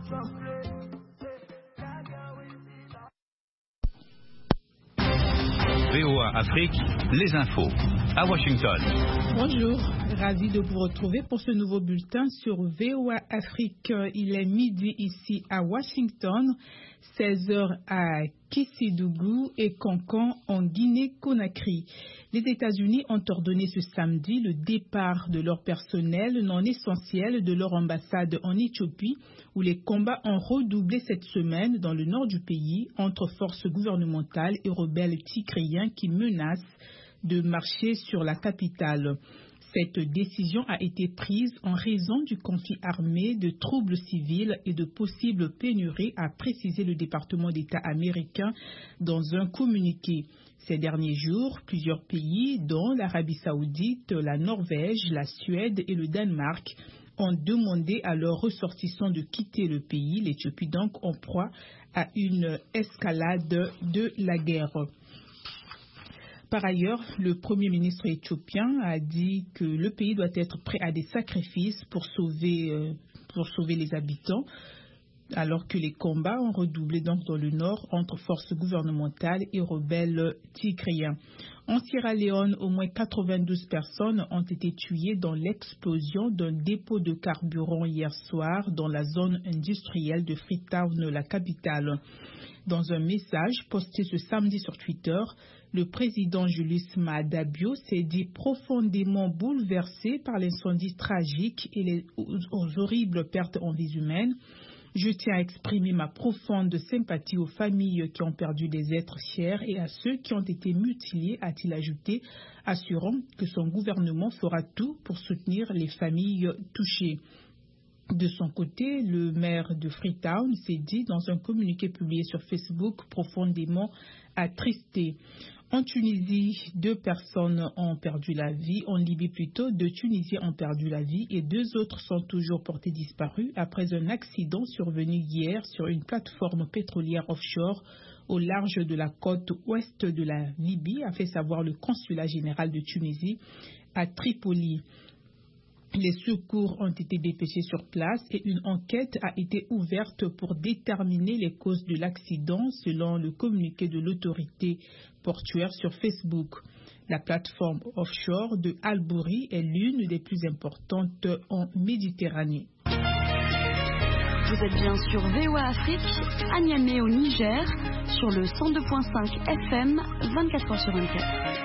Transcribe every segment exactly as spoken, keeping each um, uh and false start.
V O A Afrique, les infos, à Washington. Bonjour, ravi de vous retrouver pour ce nouveau bulletin sur V O A Afrique. Il est midi ici à Washington, seize heures à Kissidougou et Cancan en Guinée-Conakry. Les États-Unis ont ordonné ce samedi le départ de leur personnel non essentiel de leur ambassade en Éthiopie, où les combats ont redoublé cette semaine dans le nord du pays entre forces gouvernementales et rebelles tigriens qui menacent de marcher sur la capitale. Cette décision a été prise en raison du conflit armé, de troubles civils et de possibles pénuries, a précisé le département d'État américain dans un communiqué. Ces derniers jours, plusieurs pays, dont l'Arabie saoudite, la Norvège, la Suède et le Danemark, ont demandé à leurs ressortissants de quitter le pays, l'Éthiopie donc en proie à une escalade de la guerre. Par ailleurs, le Premier ministre éthiopien a dit que le pays doit être prêt à des sacrifices pour sauver, euh, pour sauver les habitants, alors que les combats ont redoublé donc dans le nord entre forces gouvernementales et rebelles tigriens. En Sierra Leone, au moins quatre-vingt-douze personnes ont été tuées dans l'explosion d'un dépôt de carburant hier soir dans la zone industrielle de Freetown, la capitale. Dans un message posté ce samedi sur Twitter, le président Julius Maada Bio s'est dit profondément bouleversé par l'incendie tragique et les horribles pertes en vies humaines. Je tiens à exprimer ma profonde sympathie aux familles qui ont perdu des êtres chers et à ceux qui ont été mutilés, a-t-il ajouté, assurant que son gouvernement fera tout pour soutenir les familles touchées. De son côté, le maire de Freetown s'est dit dans un communiqué publié sur Facebook profondément attristé. En Tunisie, deux personnes ont perdu la vie. En Libye plutôt, deux Tunisiens ont perdu la vie et deux autres sont toujours portés disparus après un accident survenu hier sur une plateforme pétrolière offshore au large de la côte ouest de la Libye, a fait savoir le consulat général de Tunisie à Tripoli. Les secours ont été dépêchés sur place et une enquête a été ouverte pour déterminer les causes de l'accident selon le communiqué de l'autorité portuaire sur Facebook. La plateforme offshore de Albouri est l'une des plus importantes en Méditerranée. Vous êtes bien sur V O A Afrique, à Niamey au Niger, sur le cent deux virgule cinq F M, vingt-quatre heures sur vingt-quatre.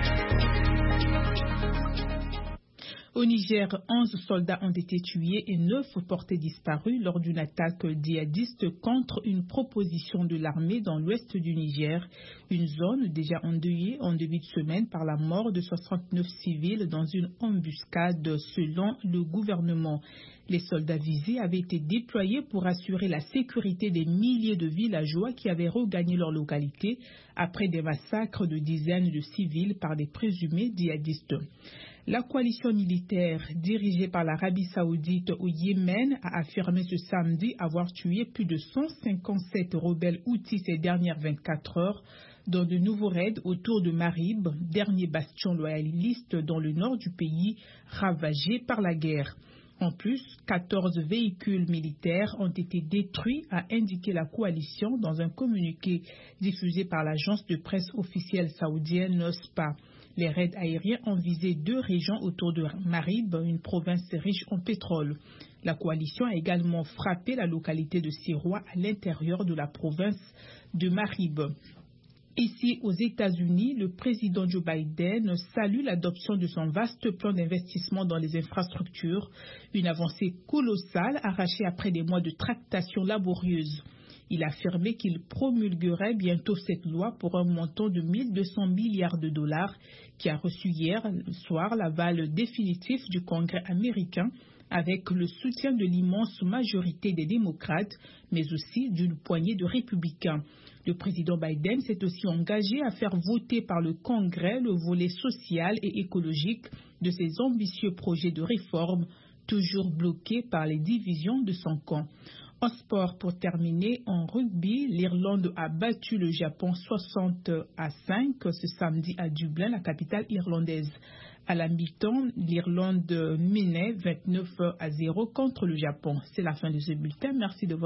Au Niger, onze soldats ont été tués et neuf portés disparus lors d'une attaque djihadiste contre une proposition de l'armée dans l'ouest du Niger, une zone déjà endeuillée en début de semaine par la mort de soixante-neuf civils dans une embuscade selon le gouvernement. Les soldats visés avaient été déployés pour assurer la sécurité des milliers de villageois qui avaient regagné leur localité après des massacres de dizaines de civils par des présumés djihadistes. La coalition militaire dirigée par l'Arabie saoudite au Yémen a affirmé ce samedi avoir tué plus de cent cinquante-sept rebelles houthis ces dernières vingt-quatre heures dans de nouveaux raids autour de Marib, dernier bastion loyaliste dans le nord du pays ravagé par la guerre. En plus, quatorze véhicules militaires ont été détruits, a indiqué la coalition dans un communiqué diffusé par l'agence de presse officielle saoudienne S P A. Les raids aériens ont visé deux régions autour de Marib, une province riche en pétrole. La coalition a également frappé la localité de Sirois à l'intérieur de la province de Marib. Ici, aux États-Unis, le président Joe Biden salue l'adoption de son vaste plan d'investissement dans les infrastructures, une avancée colossale arrachée après des mois de tractations laborieuses. Il a affirmé qu'il promulguerait bientôt cette loi pour un montant de mille deux cents milliards de dollars qui a reçu hier soir l'aval définitif du Congrès américain avec le soutien de l'immense majorité des démocrates, mais aussi d'une poignée de républicains. Le président Biden s'est aussi engagé à faire voter par le Congrès le volet social et écologique de ses ambitieux projets de réforme, toujours bloqués par les divisions de son camp. En sport, pour terminer, en rugby, l'Irlande a battu le Japon soixante à cinq ce samedi à Dublin, la capitale irlandaise. À la mi-temps, l'Irlande menait vingt-neuf à zéro contre le Japon. C'est la fin de ce bulletin. Merci de votre